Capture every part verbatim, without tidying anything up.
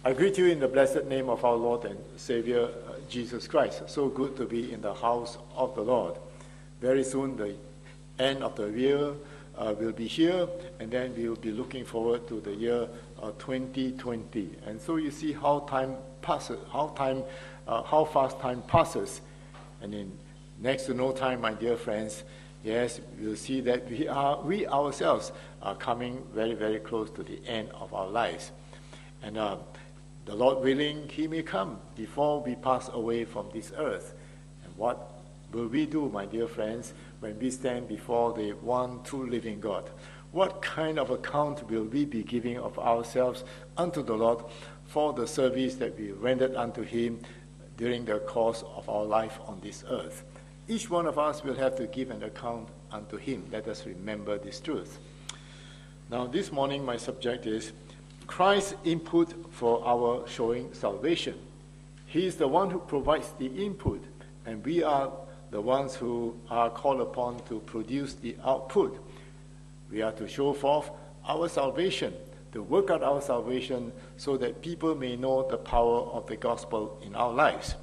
I greet you in the blessed name of our Lord and Savior, uh, Jesus Christ. So good to be in the house of the Lord. Very soon, the end of the year uh, will be here, and then we will be looking forward to the year uh, twenty twenty. And so you see how time passes, how time, uh, how fast time passes. And in next to no time, my dear friends, yes, we'll see that we are, we ourselves are coming very, very close to the end of our lives. And uh, the Lord willing, He may come before we pass away from this earth. And what will we do, my dear friends, when we stand before the one true living God? What kind of account will we be giving of ourselves unto the Lord for the service that we rendered unto Him during the course of our life on this earth? Each one of us will have to give an account unto Him. Let us remember this truth. Now, this morning, my subject is Christ's input for our showing salvation. He is the one who provides the input, and we are the ones who are called upon to produce the output. We are to show forth our salvation, to work out our salvation so that people may know the power of the gospel in our lives.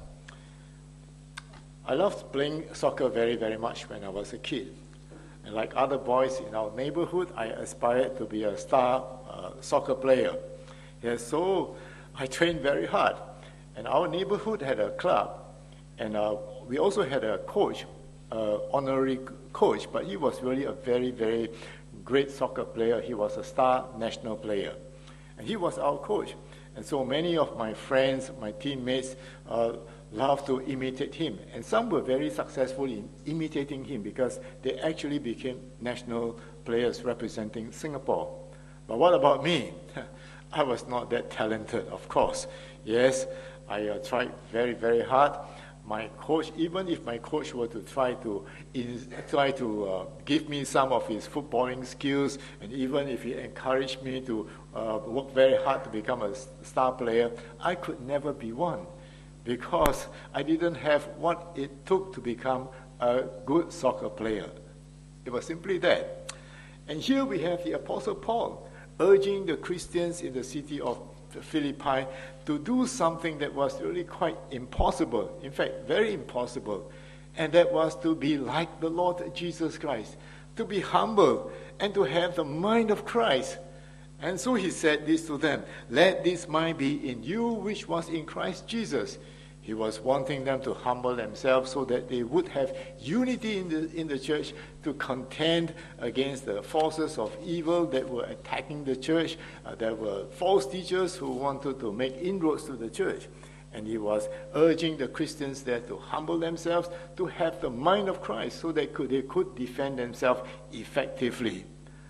I loved playing soccer very, very much when I was a kid. And like other boys in our neighborhood, I aspired to be a star uh, soccer player. Yeah, so I trained very hard. And our neighborhood had a club, and uh, we also had a coach, uh, honorary coach, but he was really a very, very great soccer player. He was a star national player. And he was our coach. And so many of my friends, my teammates, uh, loved to imitate him. And some were very successful in imitating him because they actually became national players representing Singapore. But what about me? I was not that talented, of course. Yes, I uh, tried very, very hard. My coach, even if my coach were to try to in, try to uh, give me some of his footballing skills, and even if he encouraged me to uh, work very hard to become a star player, I could never be one, because I didn't have what it took to become a good soccer player. It was simply that. And here we have the Apostle Paul urging the Christians in the city of Philippi to do something that was really quite impossible, in fact, very impossible, and that was to be like the Lord Jesus Christ, to be humble and to have the mind of Christ. And so he said this to them, "Let this mind be in you which was in Christ Jesus." He was wanting them to humble themselves so that they would have unity in the, in the church to contend against the forces of evil that were attacking the church. Uh, there were false teachers who wanted to make inroads to the church. And he was urging the Christians there to humble themselves, to have the mind of Christ so that could, they could defend themselves effectively.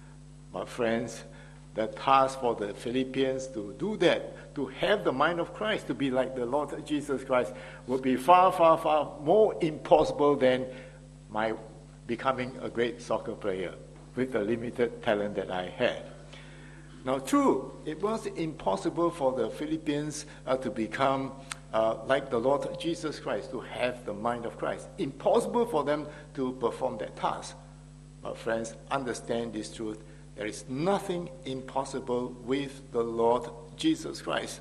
My friends, the task for the Philippians to do that, to have the mind of Christ, to be like the Lord Jesus Christ, would be far, far, far more impossible than my becoming a great soccer player with the limited talent that I had. Now, true, it was impossible for the Philippians uh, to become uh, like the Lord Jesus Christ, to have the mind of Christ. Impossible for them to perform that task. But friends, understand this truth. There is nothing impossible with the Lord Jesus Christ.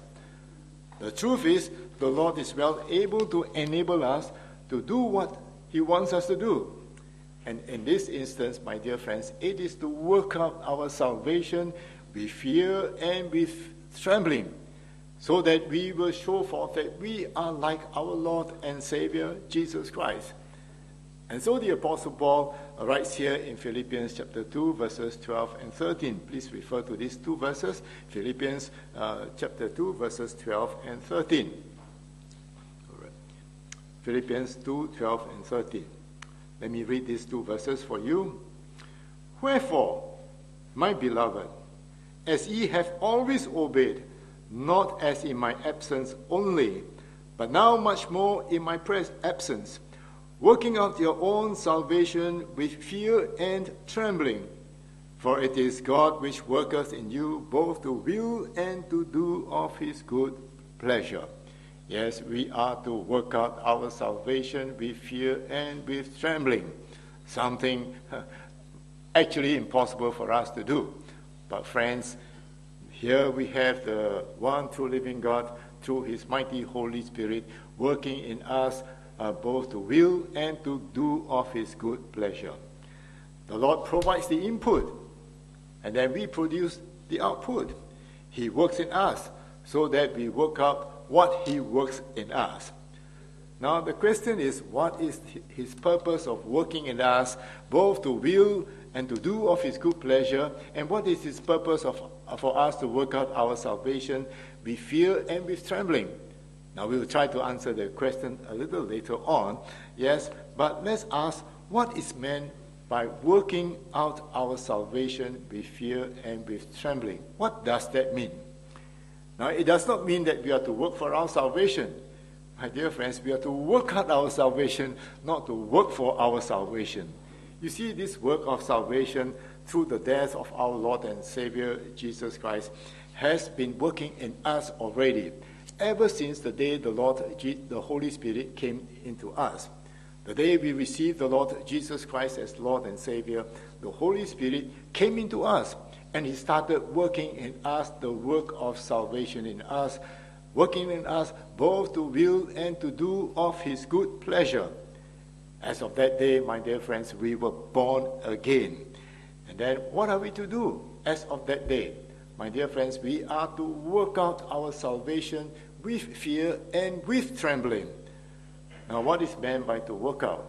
The truth is, the Lord is well able to enable us to do what He wants us to do. And in this instance, my dear friends, it is to work out our salvation with fear and with trembling, so that we will show forth that we are like our Lord and Savior, Jesus Christ. And so the Apostle Paul writes here in Philippians chapter two, verses twelve and thirteen. Please refer to these two verses, Philippians uh, chapter two, verses twelve and thirteen. All right. Philippians two, twelve and thirteen. Let me read these two verses for you. "Wherefore, my beloved, as ye have always obeyed, not as in my absence only, but now much more in my pres- absence, working out your own salvation with fear and trembling. For it is God which worketh in you both to will and to do of his good pleasure." Yes, we are to work out our salvation with fear and with trembling. Something actually impossible for us to do. But friends, Here we have the one true living God through his mighty Holy Spirit working in us uh, both to will and to do of his good pleasure. The Lord provides the input, and then we produce the output. He works in us so that we work out what he works in us. Now the question is, what is his purpose of working in us, both to will and to do of his good pleasure, and what is his purpose of, for us to work out our salvation with fear and with trembling? Now we will try to answer the question a little later on, yes, but let's ask, what is meant by working out our salvation with fear and with trembling? What does that mean? Now it does not mean that we are to work for our salvation. My dear friends, we are to work out our salvation, not to work for our salvation. You see, this work of salvation through the death of our Lord and Savior Jesus Christ has been working in us already, ever since the day the Lord, the Holy Spirit came into us. The day we received the Lord Jesus Christ as Lord and Savior, the Holy Spirit came into us, and he started working in us the work of salvation in us, working in us both to will and to do of his good pleasure. As of that day, my dear friends, we were born again. And then what are we to do as of that day? My dear friends, we are to work out our salvation with fear and with trembling. Now, what is meant by to work out?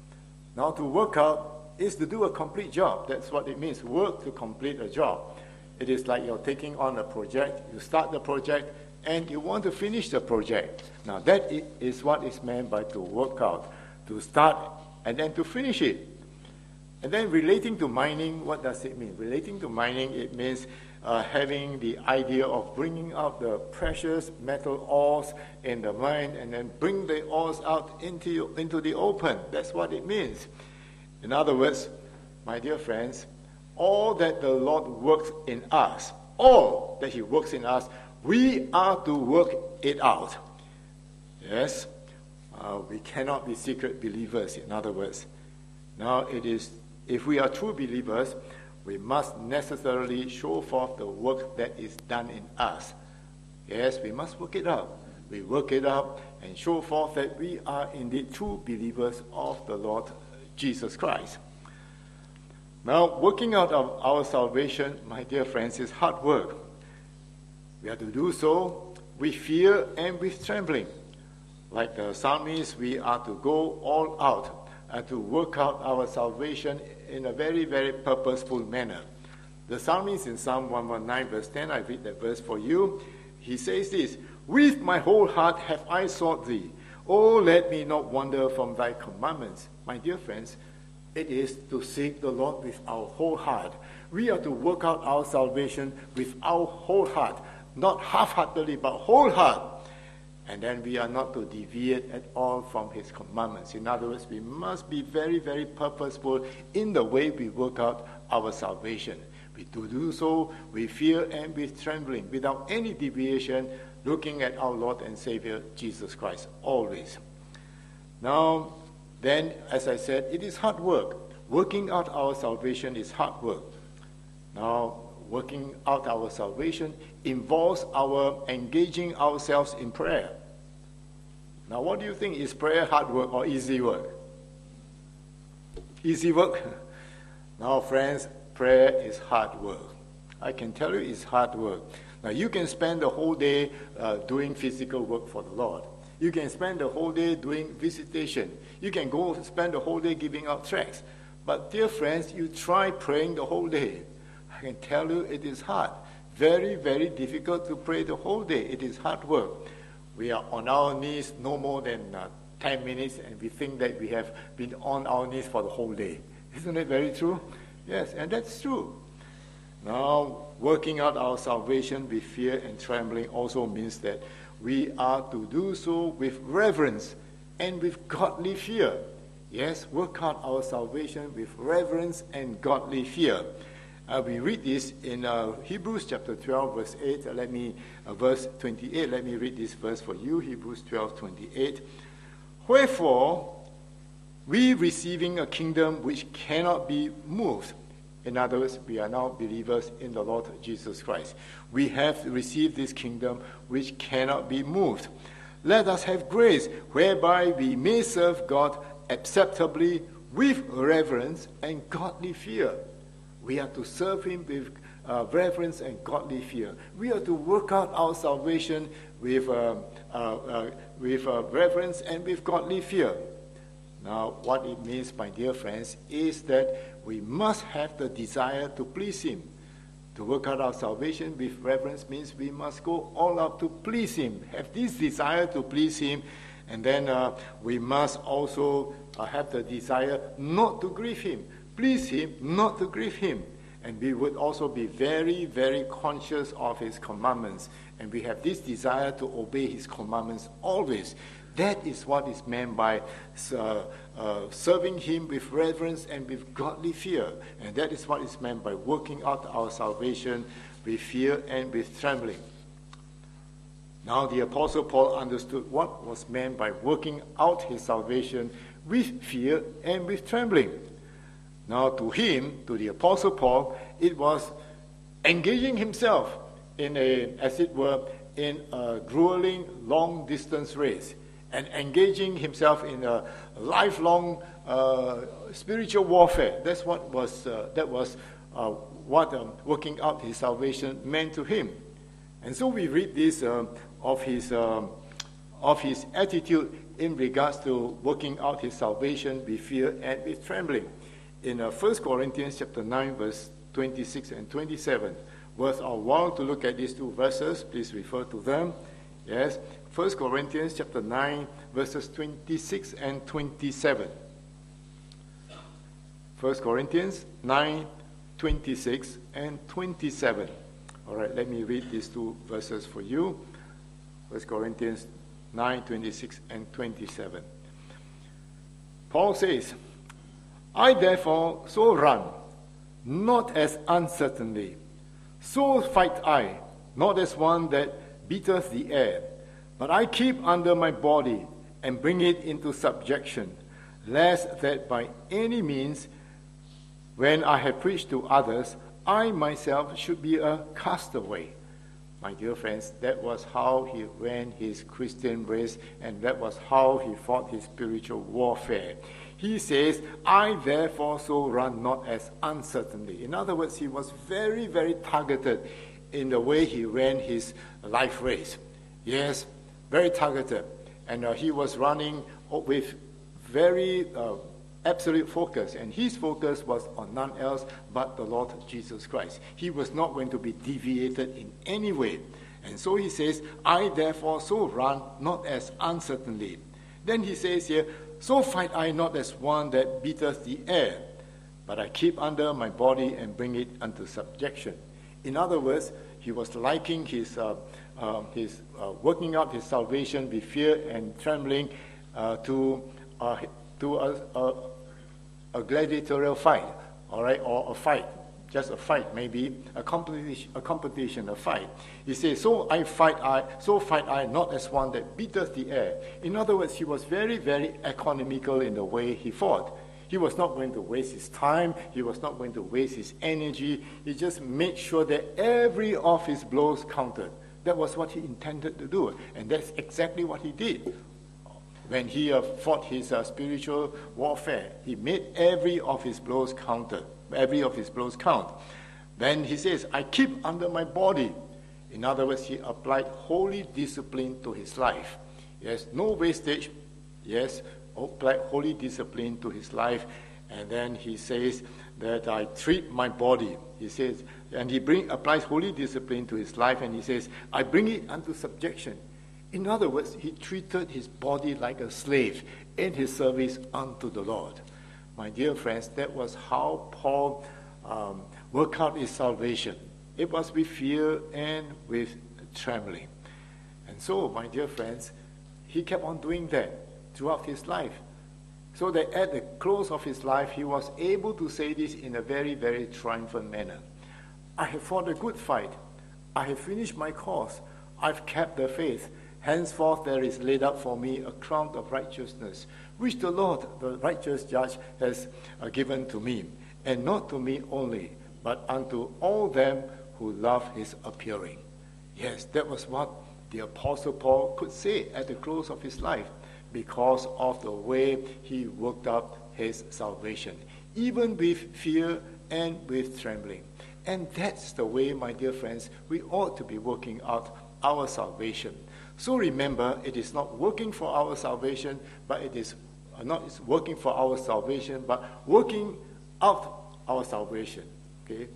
Now, to work out is to do a complete job. That's what it means, work to complete a job. It is like you're taking on a project. You start the project, and you want to finish the project. Now, that is what is meant by to work out, to start and then to finish it. And then relating to mining, what does it mean? Relating to mining, it means uh, having the idea of bringing out the precious metal ores in the mine and then bring the ores out into, into the open. That's what it means. In other words, my dear friends, all that the Lord works in us, all that he works in us, we are to work it out. Yes, uh, we cannot be secret believers, in other words. Now, it is, if we are true believers, we must necessarily show forth the work that is done in us. Yes, we must work it out. We work it out and show forth that we are indeed true believers of the Lord Jesus Christ. Now, working out of our salvation, my dear friends, is hard work. We are to do so with fear and with trembling. Like the psalmist, we are to go all out and to work out our salvation in a very, very purposeful manner. The psalmist in Psalm one nineteen, verse ten, I read that verse for you. He says this, "With my whole heart have I sought thee. Oh, let me not wander from thy commandments." My dear friends, it is to seek the Lord with our whole heart. We are to work out our salvation with our whole heart. Not half-heartedly, but whole heart. And then we are not to deviate at all from his commandments. In other words, we must be very, very purposeful in the way we work out our salvation. We to do so with fear and with trembling, without any deviation, looking at our Lord and Savior, Jesus Christ, always. Now, then, as I said, it is hard work. Working out our salvation is hard work. Now, working out our salvation involves our engaging ourselves in prayer. Now, what do you think? Is prayer hard work or easy work? Easy work? Now, friends, prayer is hard work. I can tell you it's hard work. Now, you can spend the whole day uh, doing physical work for the Lord. You can spend the whole day doing visitation. You can go spend the whole day giving out tracts. But, dear friends, you try praying the whole day. I can tell you it is hard. Very, very difficult to pray the whole day. It is hard work. We are on our knees no more than uh, ten minutes, and we think that we have been on our knees for the whole day. Isn't it very true? Yes, and that's true. Now, working out our salvation with fear and trembling also means that we are to do so with reverence and with godly fear. Yes, work out our salvation with reverence and godly fear. Uh, we read this in uh, Hebrews chapter twelve, verse eight. Uh, let me, uh, verse twenty-eight. Let me read this verse for you. Hebrews twelve, twenty-eight. "Wherefore, we receiving a kingdom which cannot be moved." In other words, we are now believers in the Lord Jesus Christ. We have received this kingdom which cannot be moved. Let us have grace whereby we may serve God acceptably with reverence and godly fear. We are to serve him with uh, reverence and godly fear. We are to work out our salvation with, uh, uh, uh, with uh, reverence and with godly fear. Now, what it means, my dear friends, is that we must have the desire to please him. To work out our salvation with reverence means we must go all out to please him, have this desire to please him, and then uh, we must also uh, have the desire not to grieve him, please him, not to grieve him. And we would also be very, very conscious of his commandments, and we have this desire to obey his commandments always. That is what is meant by uh, uh, serving him with reverence and with godly fear. And that is what is meant by working out our salvation with fear and with trembling. Now the Apostle Paul understood what was meant by working out his salvation with fear and with trembling. Now to him, to the Apostle Paul, it was engaging himself in a, as it were, in a grueling long-distance race, and engaging himself in a lifelong uh, spiritual warfare. That's what was uh, that was uh, what um, working out his salvation meant to him. And so we read this uh, of his um, of his attitude in regards to working out his salvation with fear and with trembling. In uh, First Corinthians chapter nine, verse twenty-six and twenty-seven. Worth our while to look at these two verses. Please refer to them. Yes, First Corinthians chapter nine, verses twenty-six and twenty-seven. First Corinthians nine, twenty-six and twenty-seven. All right, let me read these two verses for you. First Corinthians nine, twenty-six and twenty-seven. Paul says, I therefore so run, not as uncertainly. So fight I, not as one that beateth the air, but I keep under my body and bring it into subjection, lest that by any means, when I have preached to others, I myself should be a castaway. My dear friends, that was how he ran his Christian race, and that was how he fought his spiritual warfare. He says, I therefore so run, not as uncertainly. In other words, he was very, very targeted in the way he ran his life race. Yes, very targeted. And uh, he was running with very uh, absolute focus. And his focus was on none else but the Lord Jesus Christ. He was not going to be deviated in any way. And so he says, I therefore so run, not as uncertainly. Then he says here, so fight I not as one that beateth the air, but I keep under my body and bring it unto subjection. In other words, he was liking his, uh, uh, his uh, working out his salvation with fear and trembling uh, to, uh, to a, a, a gladiatorial fight, all right, or a fight. Just a fight, maybe a competition, a competition, a fight. He says, "So I fight, I so fight I, not as one that beateth the air." In other words, he was very, very economical in the way he fought. He was not going to waste his time. He was not going to waste his energy. He just made sure that every of his blows counted. That was what he intended to do, and that's exactly what he did. When he uh, fought his uh, spiritual warfare, he made every of his blows counted. Every of his blows count. Then he says, I keep under my body. In other words, he applied holy discipline to his life. Yes, no wastage. Yes, applied holy discipline to his life. And then he says that I treat my body. He says, and he bring, applies holy discipline to his life, and he says, I bring it unto subjection. In other words, he treated his body like a slave in his service unto the Lord. My dear friends, that was how Paul um, worked out his salvation. It was with fear and with trembling. And so, my dear friends, he kept on doing that throughout his life. So that at the close of his life, he was able to say this in a very, very triumphant manner. I have fought a good fight. I have finished my course. I've kept the faith. Henceforth there is laid up for me a crown of righteousness, which the Lord, the righteous judge, has uh, given to me. and not to me only, but unto all them who love his appearing. Yes, that was what the Apostle Paul could say at the close of his life, because of the way he worked out his salvation, even with fear and with trembling. And that's the way, my dear friends, we ought to be working out our salvation. So remember, it is not working for our salvation, but it is not it's working for our salvation, but working out our salvation. Okay.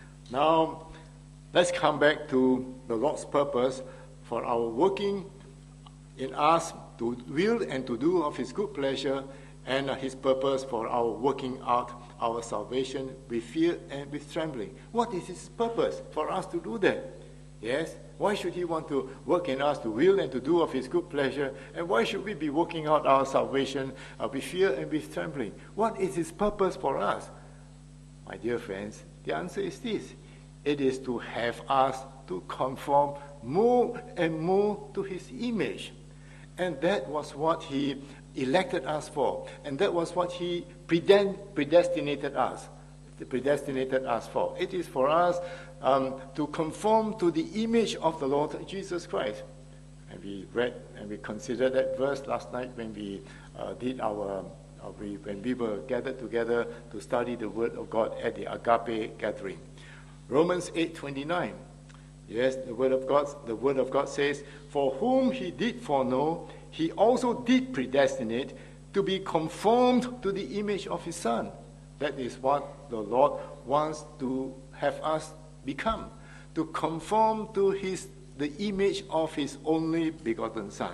Now, let's come back to the Lord's purpose for our working in us to will and to do of his good pleasure, and his purpose for our working out our salvation with fear and with trembling. What is his purpose for us to do that? Yes? Why should he want to work in us to will and to do of his good pleasure? And why should we be working out our salvation uh, with fear and with trembling? What is his purpose for us? My dear friends, the answer is this. It is to have us to conform more and more to his image. And that was what he elected us for. And that was what he predestinated us, predestinated us for. It is for us um, to conform to the image of the Lord Jesus Christ. And we read and we considered that verse last night when we uh, did our, uh, we, when we were gathered together to study the Word of God at the Agape gathering. Romans eight twenty-nine. Yes, the Word of God, the Word of God says, "For whom he did foreknow, he also did predestinate to be conformed to the image of his Son." That is what the Lord wants to have us become, to conform to his the image of his only begotten Son.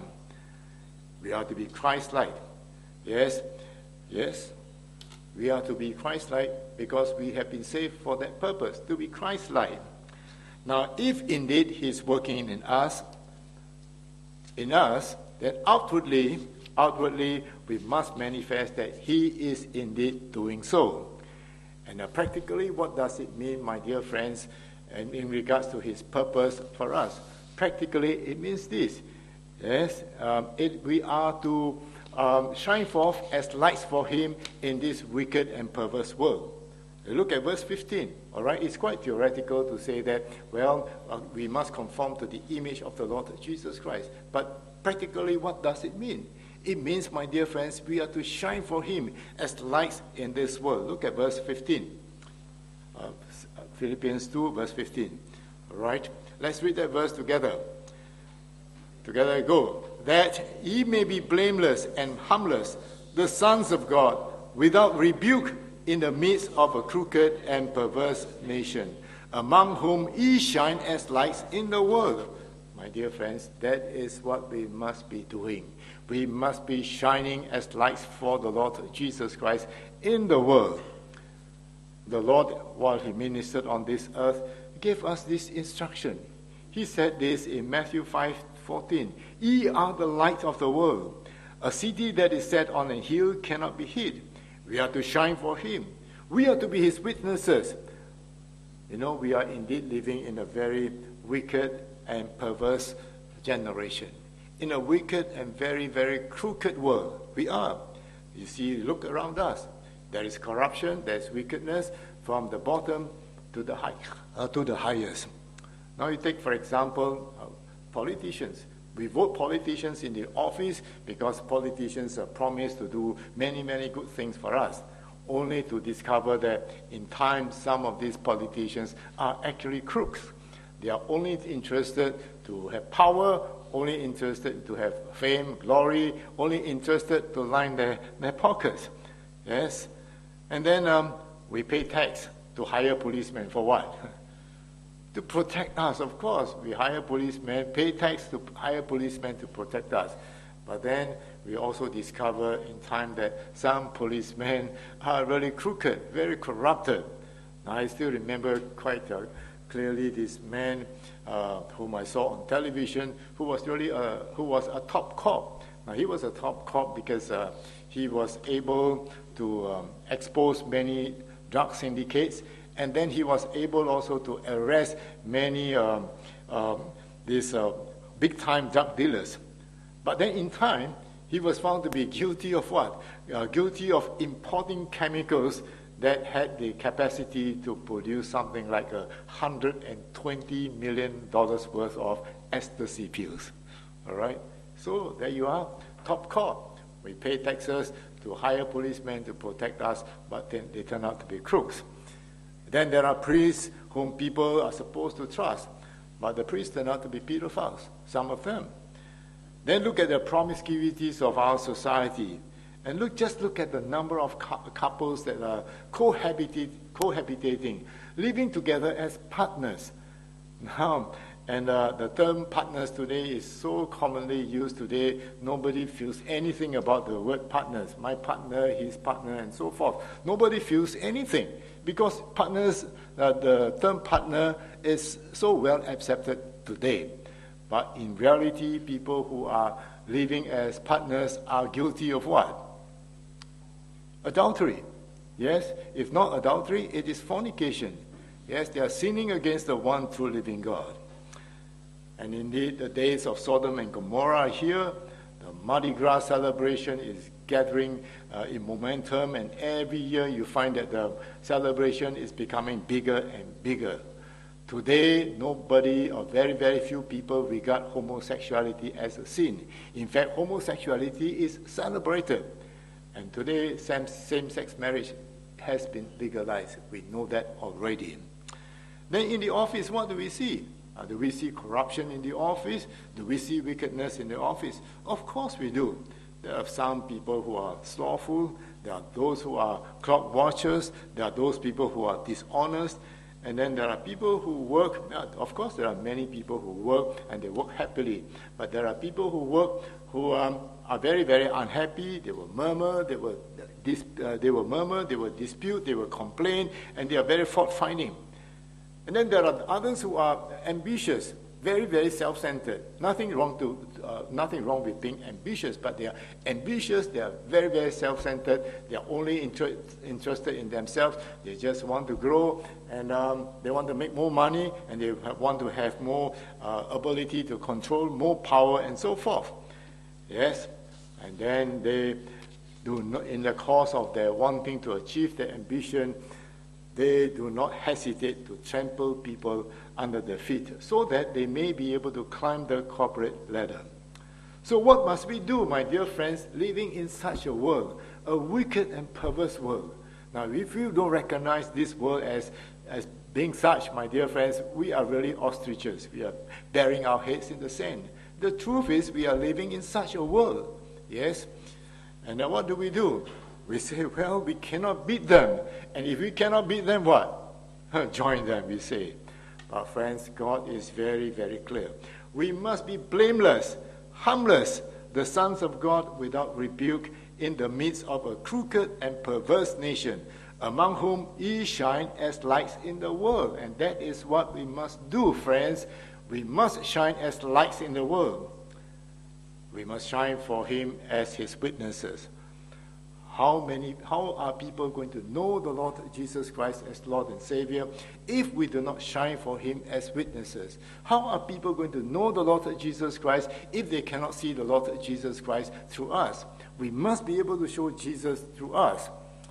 We are to be Christ-like. Yes, yes, we are to be Christ-like because we have been saved for that purpose, to be Christ-like. Now, if indeed he's working in us, in us, then outwardly, outwardly, we must manifest that he is indeed doing so. And uh, practically, what does it mean, my dear friends, and in regards to his purpose for us? Practically, it means this. Yes, um, it, we are to um, shine forth as lights for him in this wicked and perverse world. Look at verse fifteen, all right? It's quite theoretical to say that, well, uh, we must conform to the image of the Lord Jesus Christ. But practically, what does it mean? It means, my dear friends, we are to shine for him as lights in this world. Look at verse fifteen. Uh, Philippians two, verse fifteen. All right? Let's read that verse together. Together go. "That ye may be blameless and harmless, the sons of God, without rebuke, in the midst of a crooked and perverse nation, among whom ye shine as lights in the world." My dear friends, that is what we must be doing. We must be shining as lights for the Lord Jesus Christ in the world. The Lord, while he ministered on this earth, gave us this instruction. He said this in Matthew five fourteen. "Ye are the light of the world. A city that is set on a hill cannot be hid. We are to shine for him. We are to be his witnesses." You know, we are indeed living in a very wicked and perverse generation. In a wicked and very, very crooked world. We are. You see, look around us. There is corruption, there is wickedness from the bottom to the high, uh, to the highest. Now you take, for example, uh, politicians. We vote politicians in the office because politicians are promised to do many, many good things for us, only to discover that in time some of these politicians are actually crooks. They are only interested to have power, only interested to have fame, glory, only interested to line their, their pockets. Yes? And then um, we pay tax to hire policemen for what? To protect us, of course. We hire policemen, pay tax to hire policemen to protect us. But then we also discover in time that some policemen are really crooked, very corrupted. Now, I still remember quite uh, clearly this man uh, whom I saw on television, who was really a, who was a top cop. Now, he was a top cop because uh, he was able to um, expose many drug syndicates, and then he was able also to arrest many um, um, these uh, big-time drug dealers. But then in time, he was found to be guilty of what? Uh, guilty of importing chemicals that had the capacity to produce something like a one hundred twenty million dollars worth of ecstasy pills. All right? So there you are, top cop. We pay taxes to hire policemen to protect us, but then they turn out to be crooks. Then there are priests whom people are supposed to trust, but the priests turn out to be pedophiles, some of them. Then look at the promiscuities of our society. And look, just look at the number of cu- couples that are cohabitate, cohabitating, living together as partners. Now, and uh, the term partners today is so commonly used today, nobody feels anything about the word partners. My partner, his partner, and so forth. Nobody feels anything because partners, uh, the term partner is so well accepted today. But in reality, people who are living as partners are guilty of what? Adultery. Yes, if not adultery, it is fornication. Yes, they are sinning against the one true living God. And indeed, the days of Sodom and Gomorrah are here. The Mardi Gras celebration is gathering uh, in momentum, and every year you find that the celebration is becoming bigger and bigger. Today, nobody or very, very few people regard homosexuality as a sin. In fact, homosexuality is celebrated. And today, same-sex marriage has been legalized. We know that already. Then in the office, what do we see? Uh, do we see corruption in the office? Do we see wickedness in the office? Of course we do. There are some people who are slothful. There are those who are clock watchers. There are those people who are dishonest. And then there are people who work. Of course, there are many people who work and they work happily. But there are people who work who um, are very, very unhappy. They will murmur. They will, dis- uh, they will murmur. They will dispute. They will complain. And they are very fault-finding. And then there are others who are ambitious, very, very self-centered. Nothing wrong to, uh, nothing wrong with being ambitious, but they are ambitious. They are very, very self-centered. They are only inter- interested in themselves. They just want to grow, and um, they want to make more money, and they have, want to have more uh, ability to control, more power, and so forth. Yes, and then they do not, in the course of their wanting to achieve their ambition, they do not hesitate to trample people under their feet so that they may be able to climb the corporate ladder. So what must we do, my dear friends, living in such a world, a wicked and perverse world? Now, if you don't recognize this world as, as being such, my dear friends, we are really ostriches. We are burying our heads in the sand. The truth is we are living in such a world, yes? And then what do we do? We say, well, we cannot beat them. And if we cannot beat them, what? Join them, we say. But friends, God is very, very clear. We must be blameless, harmless, the sons of God without rebuke in the midst of a crooked and perverse nation, among whom ye shine as lights in the world. And that is what we must do, friends. We must shine as lights in the world. We must shine for him as his witnesses. How many, how are people going to know the Lord Jesus Christ as Lord and Savior if we do not shine for him as witnesses? How are people going to know the Lord Jesus Christ if they cannot see the Lord Jesus Christ through us? We must be able to show Jesus through us.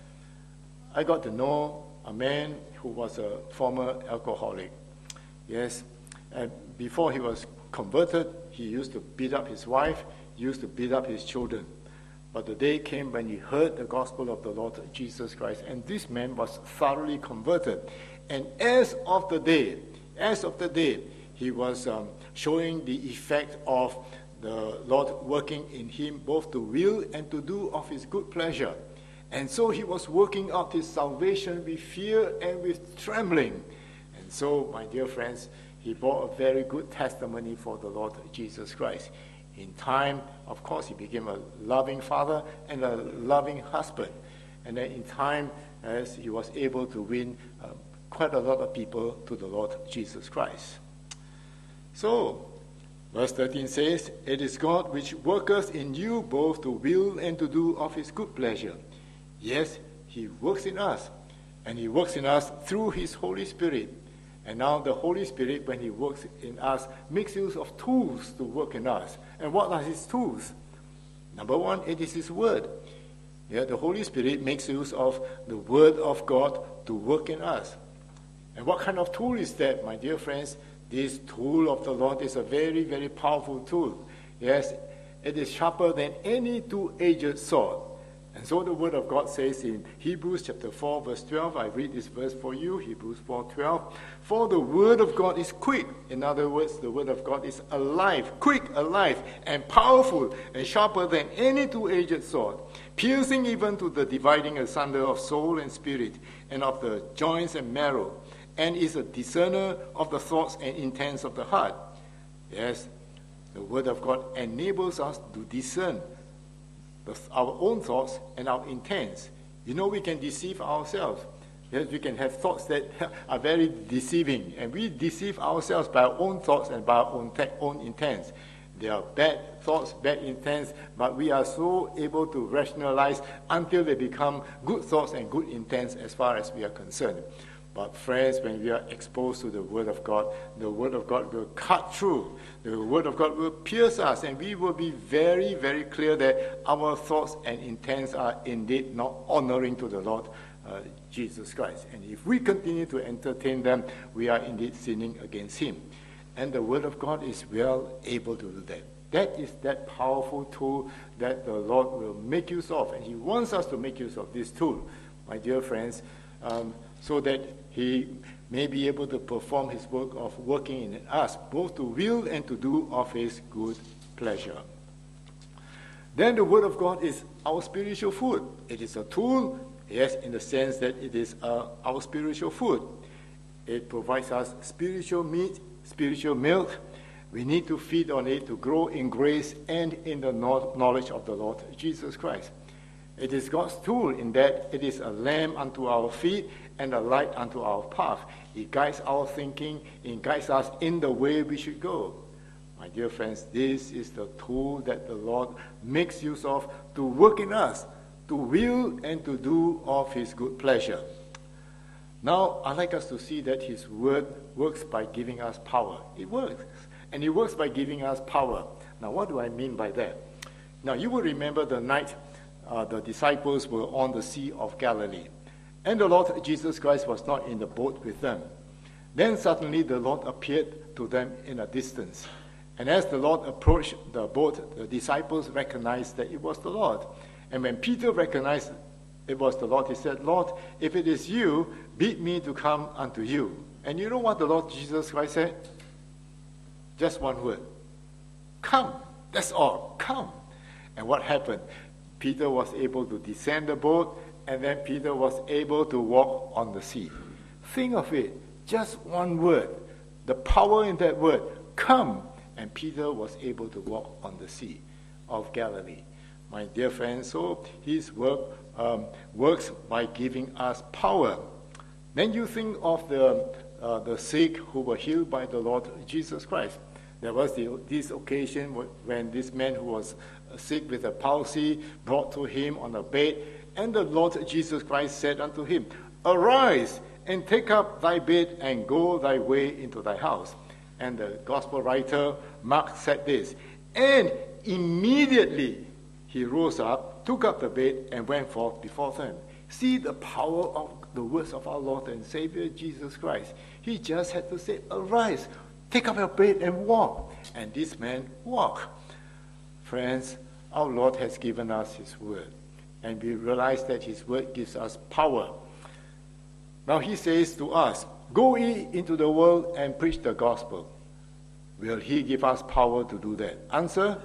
I got to know a man who was a former alcoholic. Yes, and before he was converted, he used to beat up his wife, he used to beat up his children. But the day came when he heard the gospel of the Lord Jesus Christ, and this man was thoroughly converted. And as of the day, as of the day, he was um, showing the effect of the Lord working in him both to will and to do of his good pleasure. And so he was working out his salvation with fear and with trembling. And so, my dear friends, he bore a very good testimony for the Lord Jesus Christ. In time, of course, he became a loving father and a loving husband. And then in time, as he was able to win uh, quite a lot of people to the Lord Jesus Christ. So, verse thirteen says, "It is God which worketh in you both to will and to do of his good pleasure." Yes, he works in us, and he works in us through his Holy Spirit. And now the Holy Spirit, when he works in us, makes use of tools to work in us. And what are his tools? Number one, it is his word. Yeah, the Holy Spirit makes use of the Word of God to work in us. And what kind of tool is that, my dear friends? This tool of the Lord is a very, very powerful tool. Yes, it is sharper than any two-edged sword. And so the Word of God says in Hebrews chapter four, verse twelve, I read this verse for you, Hebrews four twelve, for the Word of God is quick. In other words, the Word of God is alive, quick, alive, and powerful, and sharper than any two-edged sword, piercing even to the dividing asunder of soul and spirit, and of the joints and marrow, and is a discerner of the thoughts and intents of the heart. Yes, the Word of God enables us to discern the, our own thoughts and our intents. You know, we can deceive ourselves. Yes, we can have thoughts that are very deceiving, and we deceive ourselves by our own thoughts and by our own, te- own intents. They are bad thoughts, bad intents, but we are so able to rationalize until they become good thoughts and good intents as far as we are concerned. But friends, when we are exposed to the Word of God, the Word of God will cut through. The Word of God will pierce us, and we will be very, very clear that our thoughts and intents are indeed not honoring to the Lord uh, Jesus Christ. And if we continue to entertain them, we are indeed sinning against Him. And the Word of God is well able to do that. That is that powerful tool that the Lord will make use of, and He wants us to make use of this tool, my dear friends, um, so that He may be able to perform His work of working in us, both to will and to do of His good pleasure. Then the Word of God is our spiritual food. It is a tool, yes, in the sense that it is uh, our spiritual food. It provides us spiritual meat, spiritual milk. We need to feed on it to grow in grace and in the knowledge of the Lord Jesus Christ. It is God's tool in that it is a lamp unto our feet and a light unto our path. It guides our thinking. It guides us in the way we should go. My dear friends, this is the tool that the Lord makes use of to work in us, to will and to do of His good pleasure. Now, I'd like us to see that His Word works by giving us power. It works. And it works by giving us power. Now, what do I mean by that? Now, you will remember the night uh, the disciples were on the Sea of Galilee. And the Lord Jesus Christ was not in the boat with them. Then suddenly the Lord appeared to them in a distance. And as the Lord approached the boat, the disciples recognized that it was the Lord. And when Peter recognized it was the Lord, he said, Lord, if it is you, bid me to come unto you. And you know what the Lord Jesus Christ said? Just one word. Come. That's all. Come. And what happened? Peter was able to descend the boat, and then Peter was able to walk on the sea. Think of it. Just one word. The power in that word. Come. And Peter was able to walk on the sea of Galilee. My dear friends, so His work um, works by giving us power. Then you think of the uh, the sick who were healed by the Lord Jesus Christ. There was the, this occasion when this man who was sick with a palsy brought to Him on a bed, and the Lord Jesus Christ said unto him, Arise and take up thy bed and go thy way into thy house. And the gospel writer Mark said this, and immediately he rose up, took up the bed, and went forth before them. See the power of the words of our Lord and Savior Jesus Christ. He just had to say, Arise, take up your bed and walk. And this man walked. Friends, our Lord has given us His word. And we realize that His word gives us power. Now He says to us, Go ye into the world and preach the gospel. Will He give us power to do that? Answer?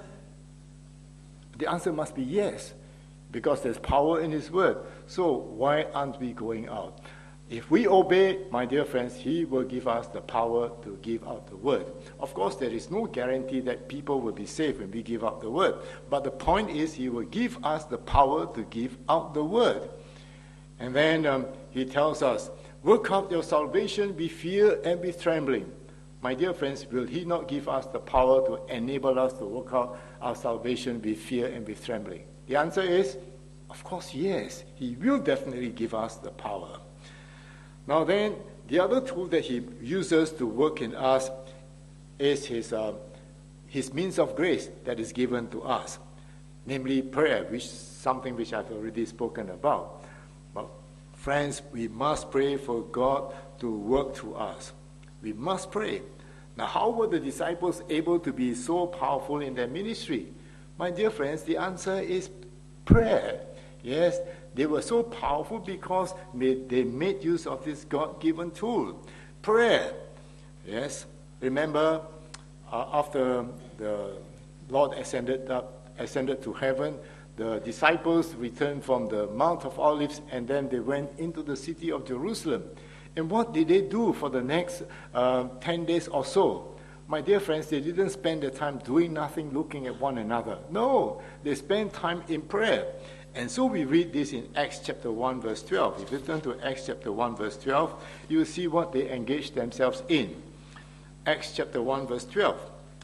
The answer must be yes, because there's power in His word. So why aren't we going out? If we obey, my dear friends, He will give us the power to give out the word. Of course, there is no guarantee that people will be saved when we give out the word. But the point is, He will give us the power to give out the word. And then um, He tells us, Work out your salvation with fear and with trembling. My dear friends, will He not give us the power to enable us to work out our salvation with fear and with trembling? The answer is, of course, yes. He will definitely give us the power. Now then, the other tool that He uses to work in us is His, uh, his means of grace that is given to us. namely prayer, which is something which I've already spoken about. But friends, we must pray for God to work through us. We must pray. Now, how were the disciples able to be so powerful in their ministry? My dear friends, the answer is prayer. Yes, they were so powerful because they made use of this God-given tool, prayer. Yes, remember uh, after the Lord ascended up, ascended to heaven, the disciples returned from the Mount of Olives, and then they went into the city of Jerusalem. And what did they do for the next uh, ten days or so? My dear friends, they didn't spend their time doing nothing, looking at one another. No, they spent time in prayer. And so we read this in Acts chapter one, verse twelve. If you turn to Acts chapter one, verse twelve, you will see what they engaged themselves in. Acts chapter one, verse twelve.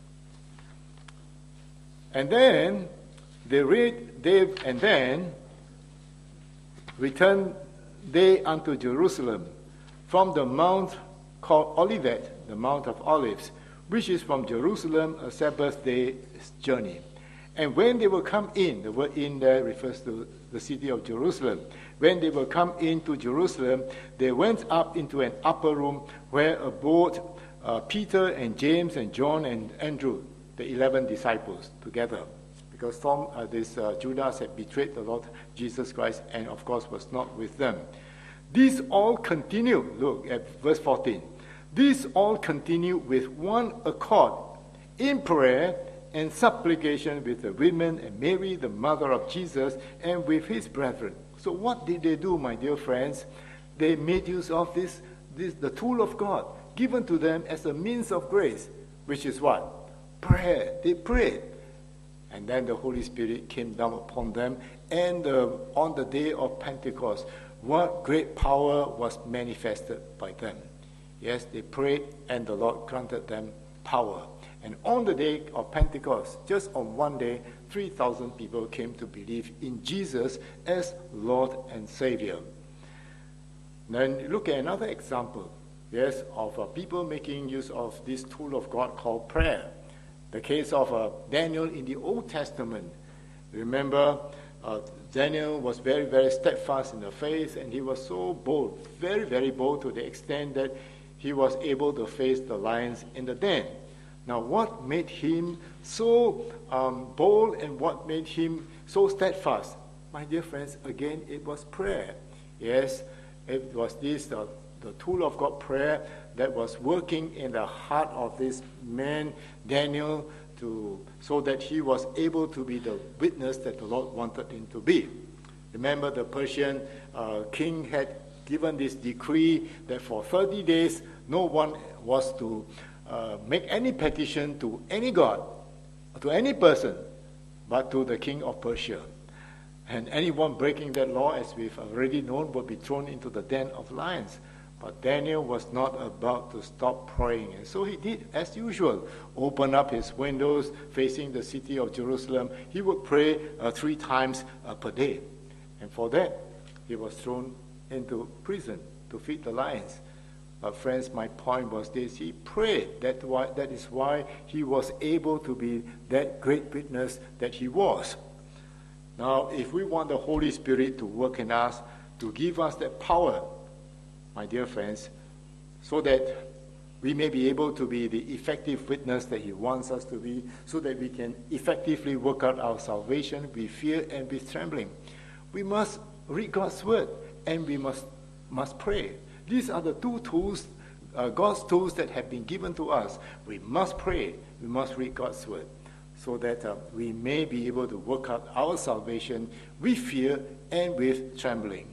And then they read, they, and then returned they unto Jerusalem from the mount called Olivet, the Mount of Olives, which is from Jerusalem a Sabbath day's journey. And when they will come in, the word in there refers to the city of Jerusalem. When they will come into Jerusalem, they went up into an upper room where abode uh, Peter and James and John and Andrew, the eleven disciples, together. Because Tom, uh, this uh, Judas had betrayed the Lord Jesus Christ and, of course, was not with them. These all continue, look at verse fourteen. These all continue with one accord in prayer and supplication with the women and Mary, the mother of Jesus, and with his brethren. So what did they do, my dear friends? They made use of this, this, the tool of God, given to them as a means of grace, which is what? Prayer. They prayed. And then the Holy Spirit came down upon them, and uh, on the day of Pentecost, what great power was manifested by them. Yes, they prayed, and the Lord granted them power. And on the day of Pentecost, just on one day, three thousand people came to believe in Jesus as Lord and Savior. Then look at another example, yes, of uh, people making use of this tool of God called prayer. The case of uh, Daniel in the Old Testament. Remember, uh, Daniel was very, very steadfast in the faith, and he was so bold, very, very bold to the extent that he was able to face the lions in the den. Now, what made him so um, bold and what made him so steadfast? My dear friends, again, it was prayer. Yes, it was this, the, the tool of God, prayer, that was working in the heart of this man, Daniel, to, so that he was able to be the witness that the Lord wanted him to be. Remember, the Persian uh, king had given this decree that for thirty days, no one was to Uh, make any petition to any god, to any person, but to the king of Persia. And anyone breaking that law, as we've already known, would be thrown into the den of lions. But Daniel was not about to stop praying. And so he did, as usual, open up his windows facing the city of Jerusalem. He would pray uh, three times uh, per day. And for that, he was thrown into prison to feed the lions. But friends, my point was this: he prayed. That, why, that is why he was able to be that great witness that he was. Now, if we want the Holy Spirit to work in us, to give us that power, my dear friends, so that we may be able to be the effective witness that he wants us to be, so that we can effectively work out our salvation with fear and with trembling, we must read God's word, and we must, must pray. These are the two tools, uh, God's tools that have been given to us. We must pray, we must read God's word, so that uh, we may be able to work out our salvation with fear and with trembling.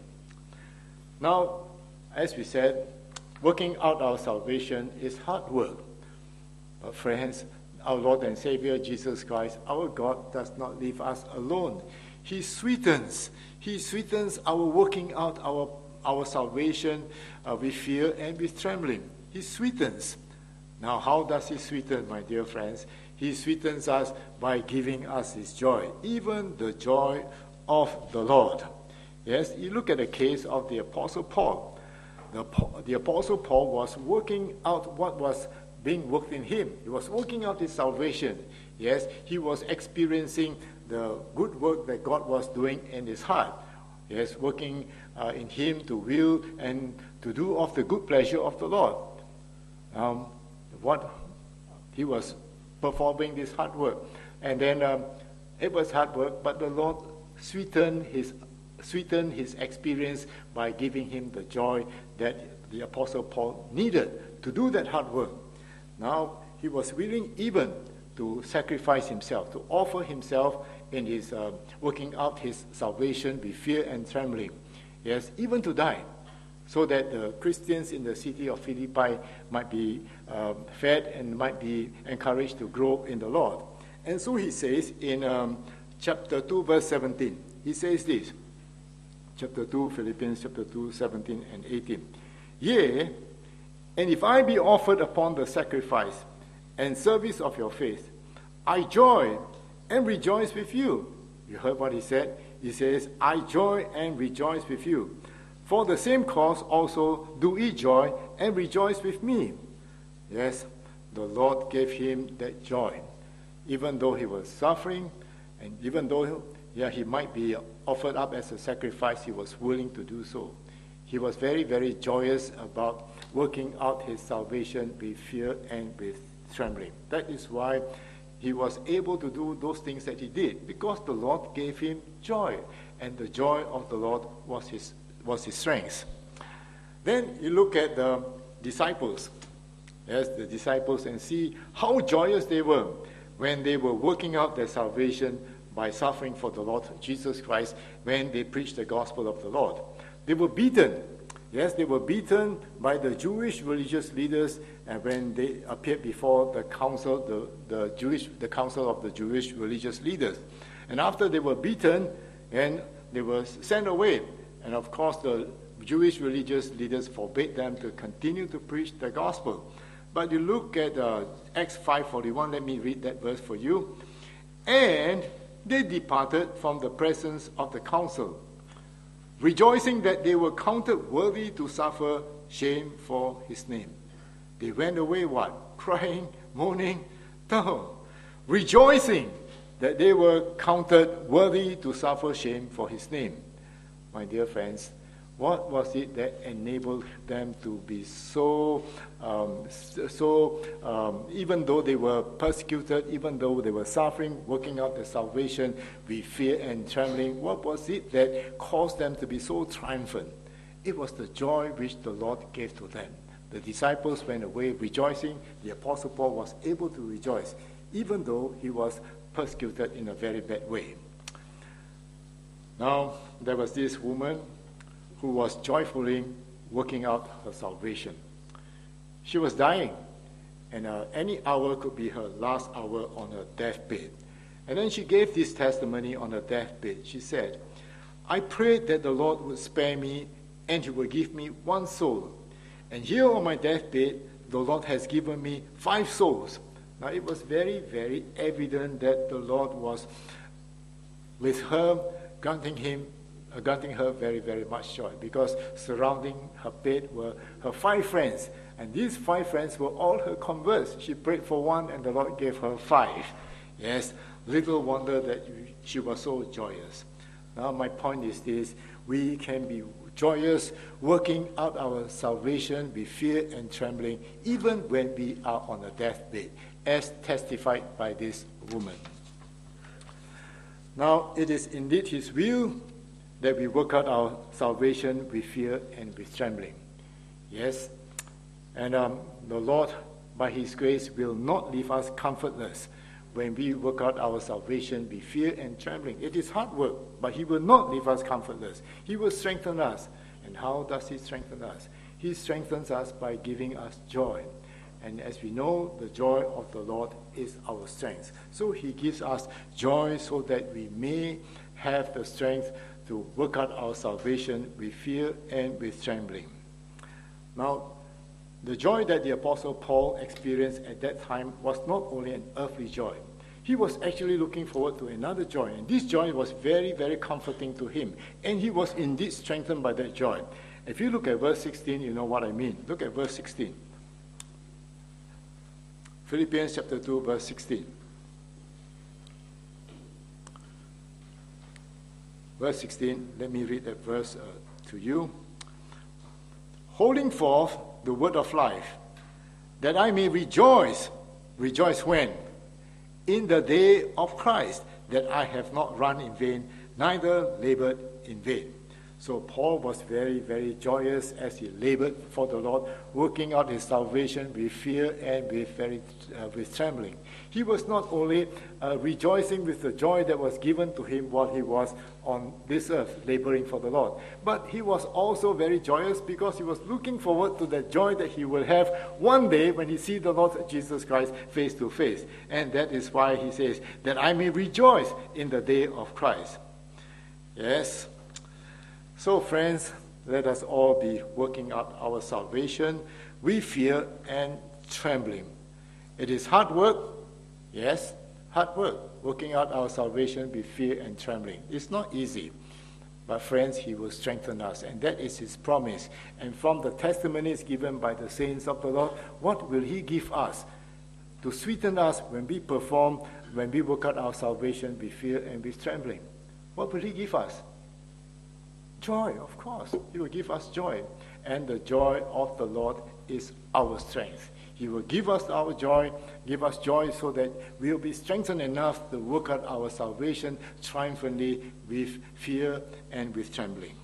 Now, as we said, working out our salvation is hard work. But friends, our Lord and Savior Jesus Christ, our God, does not leave us alone. He sweetens, He sweetens our working out our our salvation uh, with fear and with trembling. He sweetens. Now, how does he sweeten, my dear friends? He sweetens us by giving us his joy, even the joy of the Lord. Yes, you look at the case of the Apostle Paul. The, the Apostle Paul was working out what was being worked in him. He was working out his salvation. Yes, he was experiencing the good work that God was doing in his heart. Yes, working uh, in him to will and to do of the good pleasure of the Lord. Um, what he was performing this hard work. And then um, it was hard work, but the Lord sweetened his sweetened his experience by giving him the joy that the Apostle Paul needed to do that hard work. Now, he was willing even to sacrifice himself, to offer himself in his uh, working out his salvation with fear and trembling. Yes, even to die, so that the Christians in the city of Philippi might be um, fed and might be encouraged to grow in the Lord. And so he says in um, chapter two, verse seventeen, he says this, chapter two, Philippians chapter two, seventeen and eighteen. Yea, and if I be offered upon the sacrifice and service of your faith, I joy and rejoice with you. You heard what he said? He says, I joy and rejoice with you. For the same cause also do ye joy and rejoice with me. Yes, the Lord gave him that joy. Even though he was suffering, and even though yeah, he might be offered up as a sacrifice, he was willing to do so. He was very, very joyous about working out his salvation with fear and with trembling. That is why he was able to do those things that he did, because the Lord gave him joy, and the joy of the Lord was his was his strength. Then you look at the disciples, yes, the disciples, and see how joyous they were when they were working out their salvation by suffering for the Lord Jesus Christ when they preached the gospel of the Lord. They were beaten. Yes, they were beaten by the Jewish religious leaders, and when they appeared before the council, the, the Jewish, the council of the Jewish religious leaders. And after they were beaten, and they were sent away. And of course, the Jewish religious leaders forbade them to continue to preach the gospel. But you look at uh, Acts five forty-one, let me read that verse for you. And they departed from the presence of the council, rejoicing that they were counted worthy to suffer shame for his name. They went away what? Crying, moaning? No. Rejoicing that they were counted worthy to suffer shame for his name. My dear friends, what was it that enabled them to be so, um, so um, even though they were persecuted, even though they were suffering, working out their salvation with fear and trembling, what was it that caused them to be so triumphant? It was the joy which the Lord gave to them. The disciples went away rejoicing. The Apostle Paul was able to rejoice, even though he was persecuted in a very bad way. Now, there was this woman who was joyfully working out her salvation. She was dying, and uh, any hour could be her last hour on her deathbed. And then she gave this testimony on her deathbed. She said, I prayed that the Lord would spare me, and he would give me one soul. And here on my deathbed, the Lord has given me five souls. Now, it was very, very evident that the Lord was with her, granting him, uh, granting her very, very much joy, because surrounding her bed were her five friends, and these five friends were all her converts. She prayed for one, and the Lord gave her five. Yes, little wonder that she was so joyous. Now, my point is this: we can be joyous, working out our salvation with fear and trembling, even when we are on a deathbed, as testified by this woman. Now, it is indeed his will that we work out our salvation with fear and with trembling. Yes, and um, the Lord, by his grace, will not leave us comfortless when we work out our salvation with fear and trembling. It is hard work, but he will not leave us comfortless. He will strengthen us. And how does he strengthen us? He strengthens us by giving us joy. And as we know, the joy of the Lord is our strength. So he gives us joy so that we may have the strength to work out our salvation with fear and with trembling. Now, the joy that the Apostle Paul experienced at that time was not only an earthly joy. He was actually looking forward to another joy. And this joy was very, very comforting to him. And he was indeed strengthened by that joy. If you look at verse sixteen, you know what I mean. Look at verse sixteen. Philippians chapter two, verse sixteen. verse sixteen, let me read that verse uh, to you. Holding forth the word of life, that I may rejoice. Rejoice when? In the day of Christ, that I have not run in vain, neither labored in vain. So Paul was very, very joyous as he labored for the Lord, working out his salvation with fear and with very uh, with trembling. He was not only uh, rejoicing with the joy that was given to him while he was on this earth laboring for the Lord, but he was also very joyous because he was looking forward to the joy that he will have one day when he sees the Lord Jesus Christ face to face. And that is why he says, that I may rejoice in the day of Christ. Yes. So friends, let us all be working out our salvation with fear and trembling. It is hard work, yes, hard work, working out our salvation with fear and trembling. It's not easy, but friends, he will strengthen us, and that is his promise. And from the testimonies given by the saints of the Lord, what will he give us to sweeten us when we perform, when we work out our salvation with fear and with trembling? What will he give us? Joy, of course. He will give us joy. And the joy of the Lord is our strength. He will give us our joy, give us joy so that we will be strengthened enough to work out our salvation triumphantly with fear and with trembling.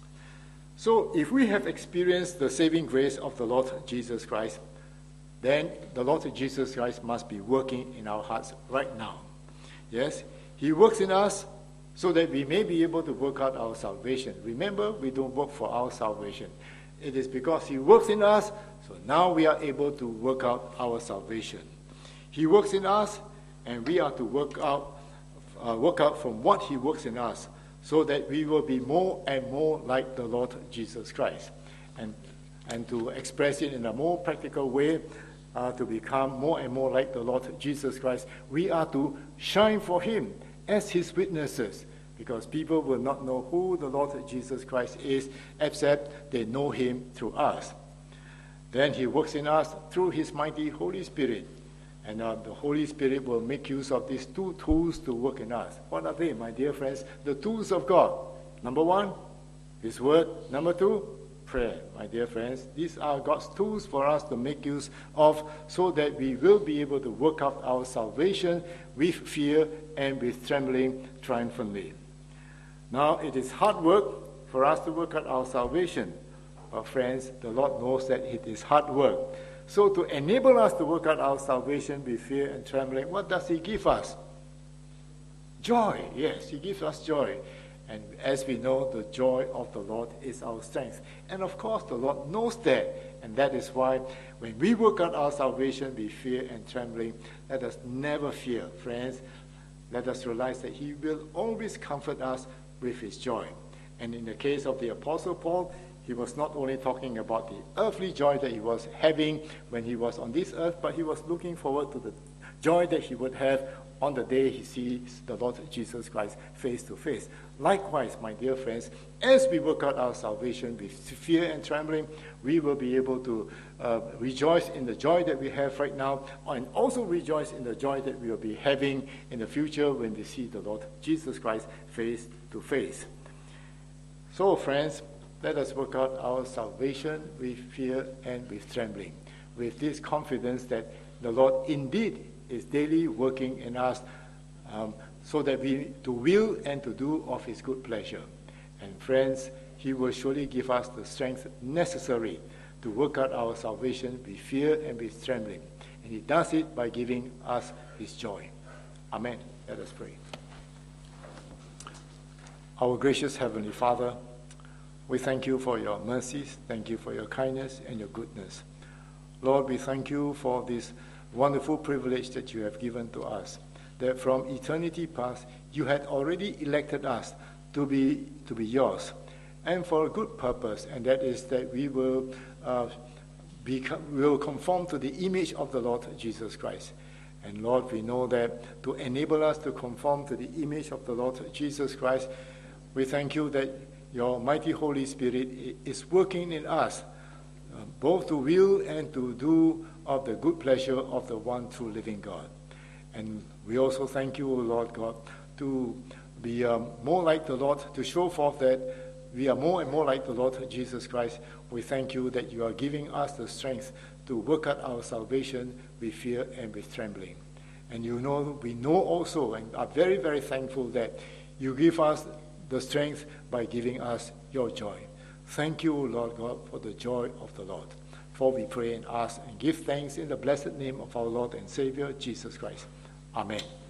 So if we have experienced the saving grace of the Lord Jesus Christ, then the Lord Jesus Christ must be working in our hearts right now. Yes, he works in us so that we may be able to work out our salvation. Remember, we don't work for our salvation. It is because he works in us, so now we are able to work out our salvation. He works in us, and we are to work out, uh, work out from what he works in us, so that we will be more and more like the Lord Jesus Christ. And, and to express it in a more practical way, uh, to become more and more like the Lord Jesus Christ, we are to shine for him as his witnesses, because people will not know who the Lord Jesus Christ is except they know him through us. Then he works in us through his mighty Holy Spirit, and uh, the Holy Spirit will make use of these two tools to work in us. What are they, my dear friends? The tools of God. Number one, his word. Number two, prayer, my dear friends. These are God's tools for us to make use of, so that we will be able to work out our salvation with fear and with trembling triumphantly. Now, it is hard work for us to work out our salvation. But friends, the Lord knows that it is hard work. So to enable us to work out our salvation with fear and trembling, what does he give us? Joy. Yes, he gives us joy. And as we know, the joy of the Lord is our strength. And of course, the Lord knows that. And that is why when we work out our salvation with fear and trembling, let us never fear, friends. Let us realize that he will always comfort us with his joy. And in the case of the Apostle Paul, he was not only talking about the earthly joy that he was having when he was on this earth, but he was looking forward to the joy that he would have on the day he sees the Lord Jesus Christ face to face. Likewise, my dear friends, as we work out our salvation with fear and trembling, we will be able to uh, rejoice in the joy that we have right now, and also rejoice in the joy that we will be having in the future when we see the Lord Jesus Christ face to face. So, friends, let us work out our salvation with fear and with trembling, with this confidence that the Lord indeed is daily working in us, um, so that we to will and to do of his good pleasure. And friends, he will surely give us the strength necessary to work out our salvation with fear and with trembling. And he does it by giving us his joy. Amen. Let us pray. Our gracious Heavenly Father, we thank you for your mercies, thank you for your kindness and your goodness. Lord, we thank you for this wonderful privilege that you have given to us, that from eternity past you had already elected us to be to be yours, and for a good purpose, and that is that we will uh, become, we will conform to the image of the Lord Jesus Christ. And Lord, we know that to enable us to conform to the image of the Lord Jesus Christ, we thank you that your mighty Holy Spirit is working in us, uh, both to will and to do of the good pleasure of the one true living God. And we also thank you, O Lord God, to be um, more like the Lord, to show forth that we are more and more like the Lord Jesus Christ. We thank you that you are giving us the strength to work out our salvation with fear and with trembling. And you know, we know also and are very, very thankful that you give us the strength by giving us your joy. Thank you, Lord God, for the joy of the Lord. For we pray and ask and give thanks in the blessed name of our Lord and Savior, Jesus Christ. Amen.